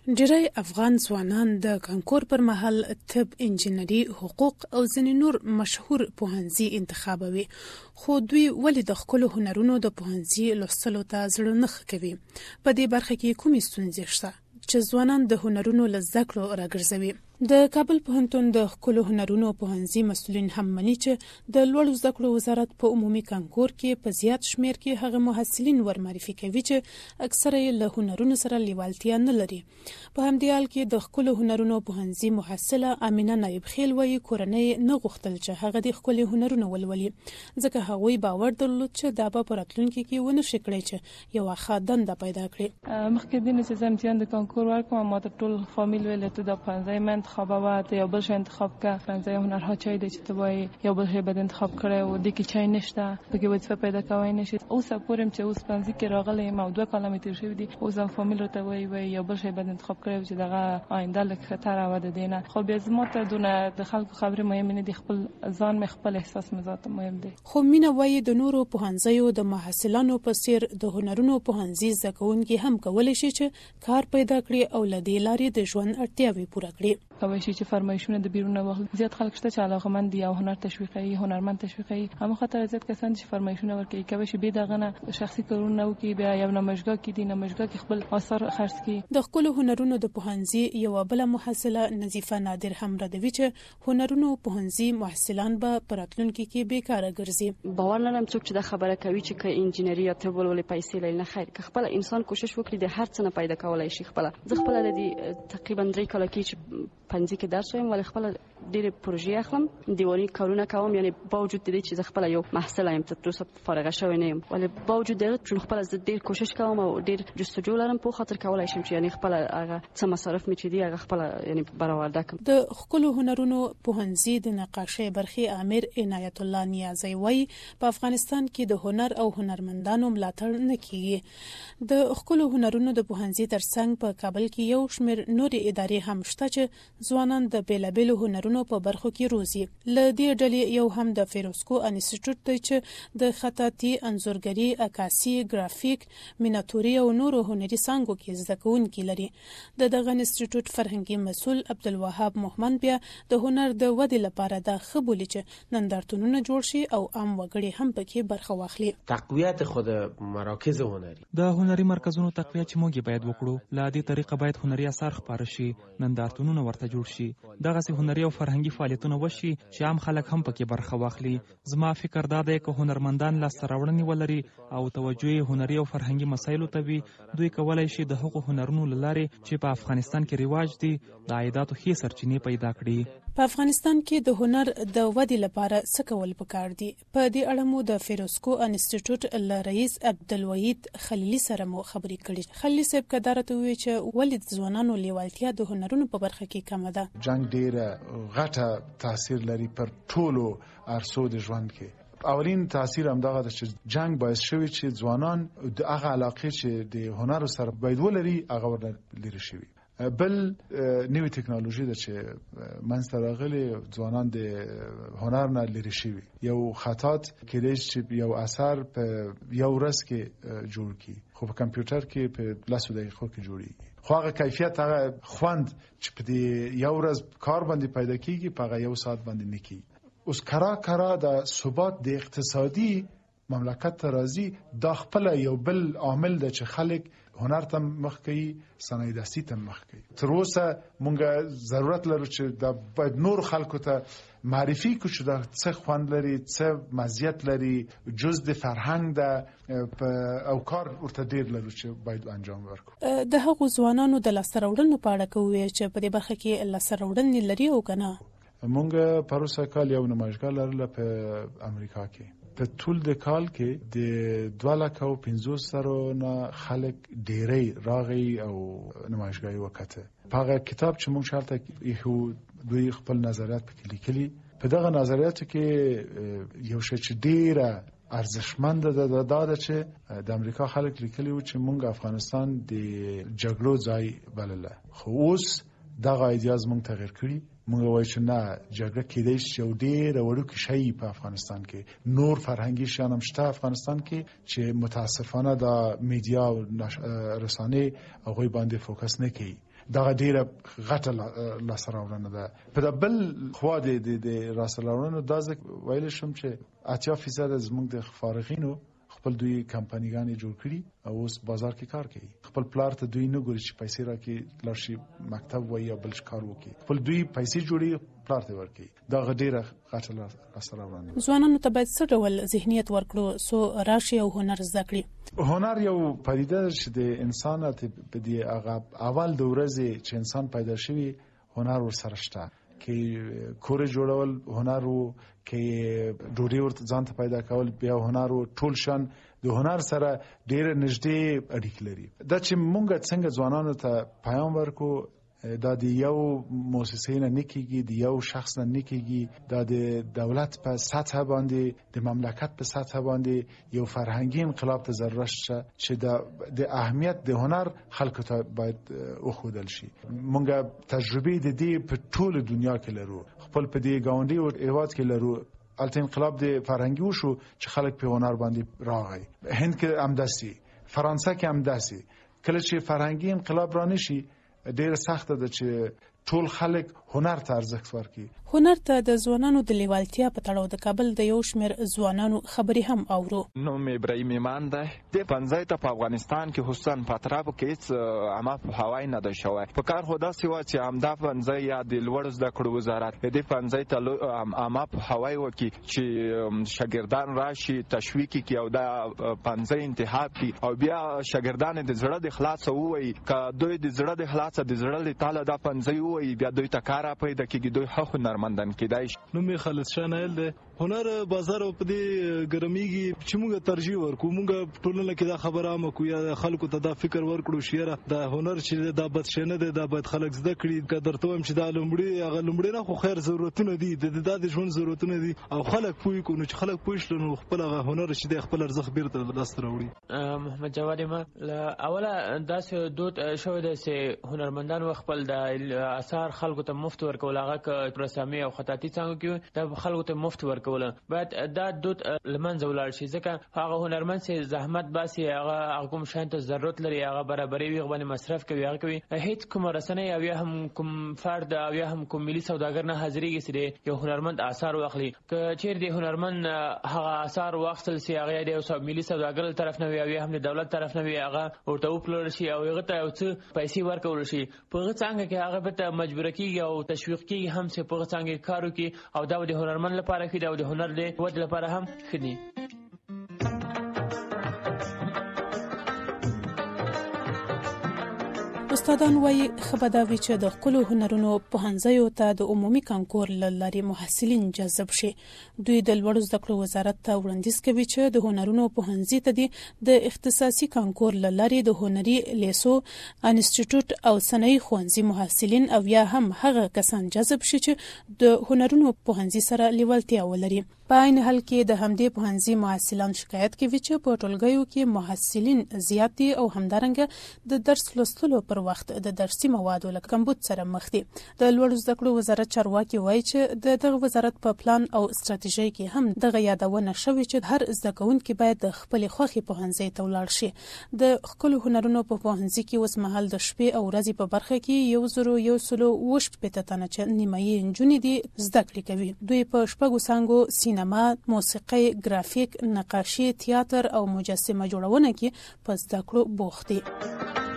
ډیری افغان ځوانان د کانکور پر مهال طب، انجینري، حقوق او ځینې نور مشهور پوهنځي انتخابوي، خو دوی ولې د خپلو هنرونو د پوهنځي لوستلو ته زړه نه ښه کوي؟ په دې برخه کې کومې ستونزې شته چې ځوانان د هنرونو له زده کړو راګرځوي؟ د کابل پوهنتون د ښکلو هنرونو پوهنځي مسؤلین هم مني چې د لوړو زده کړو وزارت په عمومي کانکور کې په زیات شمیر کې هغه محصلین ورمعرفي کوي چې اکثره یې له هنرونو سره لیوالتیا نه لري. په همدې حال کې د ښکلو هنرونو پوهنځي محصله امینه نایب خیل وایي کورنۍ نه غوښتل چې هغه د ښکلي هنرونو ولولي، ځکه هغوی باور درلود چې دا به په راتلونکي کې ونه شي کړی چې یوه ښه دنده پیدا کړي. مخکې د دې چې زه امتحان د کانکور ورکوم، ما ته ټول فامیل ویل ته دا پوهنځی مې انتخابوه، ته یو بل شی انتخاب که، پوهنځی هنرها چای دی چې ته وایي یو بل شی باید انتخاب کړی و، دې کې چای نشته، پکې وظیفه پیدا کوی نشي. اوس پورې چې اوس پوهنځي کې راغلی یم او 2 کاله مې تېر شوي دي، اوس هم فامیل راته وایي یو بل شی باید انتخاب کړی و چې دغه آینده لږ ښه و د دې نه. خو بیا زما ته دونه د خلکو خبرې مهمې نه دي، خپل ځان مې خپل احساس مې ذاته مهم دی. خو مینه وایي د نورو پوهنځیو د محصلانو په څیر د هنرونو پوهنځي زده کوونکي هم کولی شي چې کار پیدا کړي او له دې لارې د ژوند اړتیاوې پوره کړي. کولی شي چې فرمایشونه د بیرونه واخلي. زیات خلک شته چې علاقه‌مند دي او هنر تشویقوي، هنرمند تشویقوي، همه خاطر زیات کسان چې فرمایشونه ورکوي، کولی شي به دغه نه شخصي کارونه وکړي، بیا یو نمایشګاه کې دي، نمایشګاه کې خپل آثار خرڅ کړي. د ښکلو هنرونو د پوهنځي یو بل محصله نظیفه نادر هم ردوي چې هنرونو پوهنځي محصلان به په راتلونکي کې بیکاره ګرځي. باور نه لرم څوک چې دا خبره کوي چې که انجینري یا طب ولولي پیسې لري. نه خیر، که خپل انسان کوشش وکړي د هر څه نه پیدا کولای شي. خپل زه خپل د دې تقریبا 3 کاله کې چې پنځه کې درس وایم، ولی خپل ډېر پروژې اخلم، دیواني کارونه کوم، یعنی با وجود دې چې زه خپل یو محصل یم، تر اوسه فارغه شوی نه یم، ولی با وجود دې چې خپل زه ډېر کوشش کوم او ډېر جستجو لرم په خاطر کولای شم چې یعنی خپل هغه څه مصارف مې چې دی هغه خپل یعنی برآورده کړم. د ښکلو هنرونو پوهنځي د نقاشۍ برخې امیر عنایت الله نیازی وایي په افغانستان کې د هنر او هنرمندانو ملاتړ نه کیږي. د ښکلو هنرونو د پوهنځي ترڅنګ په کابل کې یو شمېر نورې ادارې هم شته چې ځوانان د بیلابیلو هنرونو په برخو کې روزي. له دې ډلې یو هم د فیروزکو انسټیټیوټ دی چې د خطاطي، انځورګري، عکاسي، ګرافیک، میناتوري او نورو هنري څانګو کې زده کوونکي لري. دغه انسټیټیوټ فرهنګي مسؤل عبدالوهاب محمد بیا د هنر د ودې لپاره دا ښه بولي چې نندارتونونه جوړ شي او عام وګړي هم پکې برخه واخلي. تقویت خود مراکز هنري، د هنري مرکزونو تقویت چې موږ باید وکړو. له دې طریقه باید هنري اثار خپاره شي، نندارتونونه ورته جوړ شي، دغه هنري او فرهنګي فعالیتونه وشي چې عام خلک هم پکې برخه واخلي. زما فکر دا دی که هنرمندان لاسته راوړنې ولري او توجه هنري او فرهنګي مسایلو ته وي، دوی کولای شي د هغو هنرونو له لارې چې په افغانستان کې رواج دي د عایداتو ښې سرچینې پیدا کړي. په افغانستان کې د هنر د ودې لپاره څه کول پکار دي؟ په دې اړه مو د فیروزکو انسټیټیوټ له رئیس عبدالوحید خلیلي سره مو خبرې کړې. خلیلي صاحب کدارته وی چې ولې د ځوانانو لیوالتیا د هنرونو په برخه کې کمه ده؟ جنگ ډیره غټه تاثیر لري پر ټولو عرصو د ژوند کې. اولین تاثیر هم دغه ده چې جنگ باعث شوی چې ځوانان د هغه علاقې چې د هنر سره باید ولري هغه ورنه لري شوی. بل نوې ټکنالوژي ده چې منځته راغلې، ځوانان د هنر نه لري شوي. یو خطاط کېدای شي چې یو اثر په یو ورځ کې جوړ کړي، خو په کمپیوټر کې په 10 دقیقو کې جوړیږي. خو هغه کیفیت، هغه خوند چې په دې یو ورځ کار باندې پیدا کیږي په هغه یو ساعت باندې نه کیږي. اوس کرا د ثبات د اقتصادي مملکت ته راځي، دا خپل یو بل عامل ده چې خلک هنر ته مخ کوي، صنایع دستي ته مخ کوي. تر اوسه مونږ ضرورت لرو چې دا باید نور خلکو ته معرفي کړو چې دا څه خوند لري، څه مزیت لري، جز د فرهنګ ده او کار ورته ډیر لرو چې باید انجام ورکړو. د هغو ځوانانو د لاسته راوړنو په اړه کوي چې په دې برخه کې لاسته راوړنې لري او کنه. مونږ پروسه کال یو نمایشګاه لرله په امریکا کې. په ټول د کال کې د 250,000 نه خلک ډیری راغی او نمایشګاه وکړه. په هغه کتاب چې مونږ شالته یو دوی خپل نظریات پکې لیکلي. په دغه نظریاتو کې یو شی چې ډیره ارزښتمند ده دا چې د امریکا خلک لیکلي و چې مونږ افغانستان د جګړو ځای بلله، خو اوس دغه ایدیاز مونږ تغیر کړی. مونږ وایو چې نه، جګړه کېدای شي یو ډېر وړوکی شی په افغانستان کې، نور فرهنګي شیان هم شته افغانستان کې چې متاسفانه د میډیا او رسانې هغوی باندې فوکس نه کوي. دا ډیره غټه لاسته راوړنه ده. په بل خوا د لاسته راوړنو دا ځکه ویل شم چې 80% زموږ د فارغینو خپل دوی کمپنیګانې جوړ کړي او اوس بازار کې کار کوي. خپل پلار ته دوی نه ګوري چې پیسې راکړي لاړ شي مکتب وای یا بل کار وکړي. خپل دوی پیسې جوړي پلار ته ورکړي. دا ډیره غټه لاسته راوړنه. ځوانانو ته باید څه ډول ذهنیت ورکړو سو راشي او هنر زده کړي؟ هنر یو پدیده چې د انسان په دې هغه اول د ورځې چې انسان پیدا شوی هنر ورسره شته. کې کور جوړول هنر وو، کې ډوډۍ ورته ځان ته پیدا کول بیا هنر وو. ټول شان د هنر سره ډېر نږدې اړیکې لري. دا چې مونږ څنګه ځوانانو ته پیغام ورکو دا د یو مؤسسې نه نکېږي، د یو شخص نه نکېږي. دا د دولت په سطح باندې د مملکت په سطح باندې یو فرهنګي انقلاب ته ضرورت شته چې د اهمیت د هنر خلکو ته باید وښودل شي. مونږ تجربه د دې په ټول دنیا کې لرو، خپل په دې گاونډي او هیواد کې لرو. البته انقلاب د فرهنګي وشو چې خلک په هنر باندې راغی. هند کې هم داسي، فرانسه کې هم داسي. کله چې فرهنګي انقلاب را نشي ډېر سخت ده چې ټول خلک هنر ته ارزښت ورکړي. هنر ته د ځوانانو د لیوالتیا په تړاو د کابل د یو شمېر ځوانانو خبرې هم اورو. نوم ابراهیم ایمان ده. د پنځای ته په افغانستان کې حسن په اطرافو کې هیڅ عامه هوای نه ده شوی. په کار خو داسې وه چې همدا پنځای یا د لوړو زده کړو وزارت د پنځای ته عامه هوای وکړي چې شاګردان راشي تشویق کړي او دا پنځای انتخاب کړي او بیا شاګردان د زړه د خلاصه ووایي که دوی د زړه د خلاصه د زړه له تاله دا پنځای ووایي بیا دوی ته کار پیدا کېږي. دوی ښه هنرمندان کېدای شي. نوم یې خالد شاه نایل دی. هنر بازار په دې ګرمیږي چې موږ ترجیح ورکو. موږ ټولنه کې دا خبره عامه کو یا خلکو ته دا فکر ورکړو چې دا هنر چې دا بد شي نه دی، دا باید خلک زده کړي. که درته وایم چې دا لومړی نه خو خیر ضرورتونه دي، د ژوند ضرورتونه دي او خلک پوه کړو. نو چې خلک پوه شي نو خپل هنر چې دی خپل ارزښت بیرته لاسته راوړي. محمد جواد ما اوله داسې دود شوی دی چې هنرمندان خپل د اثار خلکو ته مفت ورکول. هغه رسامي او خطاطي څنګه کې د خلکو ته مفت ورکول باید دا دود لمنځه ولاړ شي. ځکه هغه هنرمند چې زحمت باسي هغه کوم شان ته ضرورت لري هغه برابري وي باندې مصرف کوي هغه کوي. هیڅ کوم رسنۍ او یا هم کوم فرد او یا هم کوم ملي سوداګر نه حاضرېږي چې یو هنرمند آثار واخلي. که چیرې د هنرمند هغه آثار واخلل سي هغه د یو ملي سوداګر طرف نه وي او یا هم د دولت طرف نه وي هغه ورته وپلورل شي او هغه ته یو څه پیسې ورکول شي. په هغه څنګه کې هغه به مجبور کیږي او تشویق کیږي هم چې په څنګه کارو کې او دا د هنرمند لپاره ښه دی او د هنر د ودې لپاره هم ښه دی. استادان وایي خبرداوي چې د خپل هنرونو پوهنځیو ته د عمومي کانکور لاري محصلین جذب شي. دوی د لوړو زده کړو وزارت ته وړاندیز کوي چې د هنرونو پوهنځي ته د اختصاصي کانکور لاري د هنري لیسو انسټیټیوټ او صنایع ښوونځي محصلین او یا هم هغه کسان جذب شي چې د هنرونو پوهنځي سره لیوالتیا ولري. په عین حال کې د همدې پوهنځي محصلان شکایت کوي چې په ټولګیو کې محصلین زیات دي او همدارنګه د درس لوستلو پر وخت د درسي موادو له کمبود سره مخ دي. د لوړو زده کړو وزارت چارواکي وایي چې دغه وزارت په پلان او ستراتیژي کې هم دغه یادونه شوې چې هر زده کوونکی باید د خپل خوښي پوهنځي ته ولاړ شي. د خپل هنرونو په پوهنځي کې اوس مهال د شپې او ورځې په برخه کې 1,180 تنه چې نیمایي نجونې دي زده کړې کوي. دوی په شپږو څانګو سینما، موسیقي، ګرافیک، نقاشي، تیاتر او مجسمه جوړونه کې په زده کړو بوخت دي.